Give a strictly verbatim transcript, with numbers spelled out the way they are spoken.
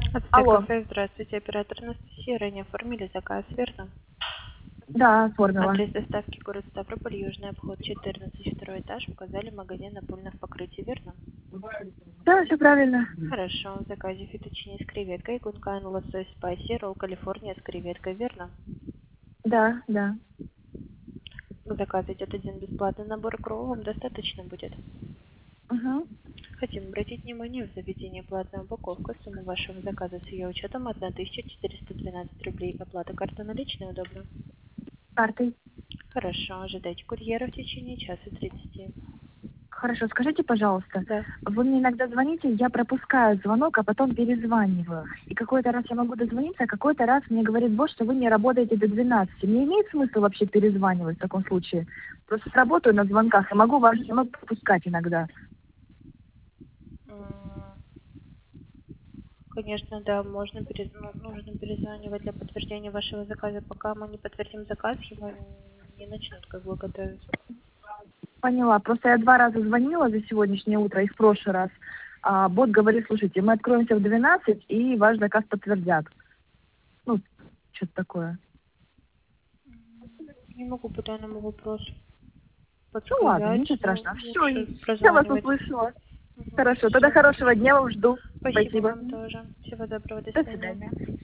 АТТ Алло. кафе, здравствуйте, оператор Анастасия. Ранее оформили заказ, верно? Да, оформила. Адрес доставки город Ставрополь, Южный обход четырнадцать, второй этаж. Указали магазин напольных покрытий, верно? Да, все правильно. Хорошо. В заказе фетучини с креветкой, гункайн, лосось, спайси, ролл Калифорния с креветкой, верно? Да, да. К заказу идет один бесплатный набор икру, вам достаточно будет? Угу. Хотим обратить внимание, в заведении платная упаковка. Сумма вашего заказа с ее учетом тысяча четыреста двенадцать рублей. Оплата карта наличная удобно? Картой. Хорошо. Ожидайте курьера в течение часа тридцати. Хорошо, скажите, пожалуйста, Да. вы мне иногда звоните, я пропускаю звонок, а потом перезваниваю. И какой-то раз я могу дозвониться, а какой-то раз мне говорит босс, что вы не работаете до двенадцати. Мне имеет смысл вообще перезванивать в таком случае? Просто работаю на звонках и могу ваш звонок пропускать иногда. М, Конечно, да, можно перез... ну, нужно перезванивать для подтверждения вашего заказа. Пока мы не подтвердим заказ, его не начнут как бы готовить. Поняла. Просто я два раза звонила за сегодняшнее утро и в прошлый раз. А бот говорит, слушайте, мы откроемся в двенадцать и ваш заказ подтвердят. Ну, что-то такое. Не могу по данному вопросу Ну ладно, подсказать, ничего но страшного. Все, лучше я вас прозванивать. услышала. Мгм, Хорошо, тогда всё. хорошего дня вам жду. Спасибо Спасибо. вам тоже. Всего доброго, до До свидания. свидания.